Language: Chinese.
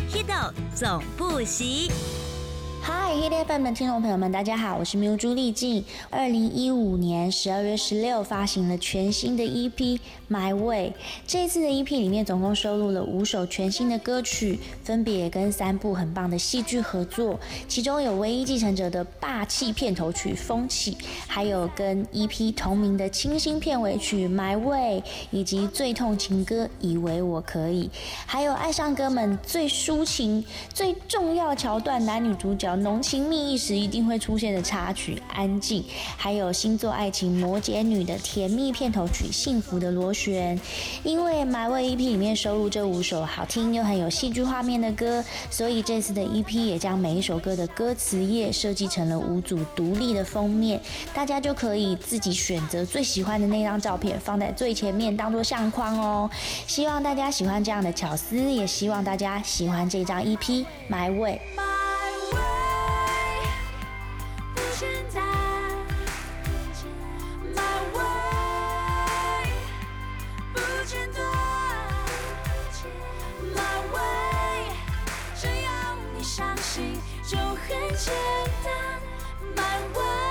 Hido 总不息。 嗨 ，Hit FM 的听众朋友们，大家好，我是喵朱丽静。2015年12月16发行了全新的 EP《My Way》。这一次的 EP 里面总共收录了5首全新的歌曲，分别跟3部很棒的戏剧合作，其中有《唯一继承者》的霸气片头曲《风起》，还有跟 EP 同名的清新片尾曲《My Way》，以及最痛情歌《以为我可以》，还有爱上哥们最抒情、最重要桥段，男女主角浓情蜜意时一定会出现的插曲《安静》，还有星座爱情摩羯女的甜蜜片头曲《幸福的螺旋》。因为 My Way EP 里面收录这5首好听又很有戏剧画面的歌，所以这次的 EP 也将每一首歌的歌词页设计成了5组独立的封面，大家就可以自己选择最喜欢的那张照片放在最前面当作相框哦。希望大家喜欢这样的巧思，也希望大家喜欢这张 EP My Way。 相信就很简单 ，My way。